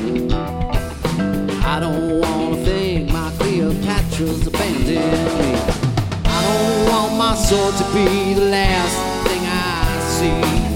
I don't wanna think my Cleopatra's abandoned me. I don't want my sword to be the last thing I see.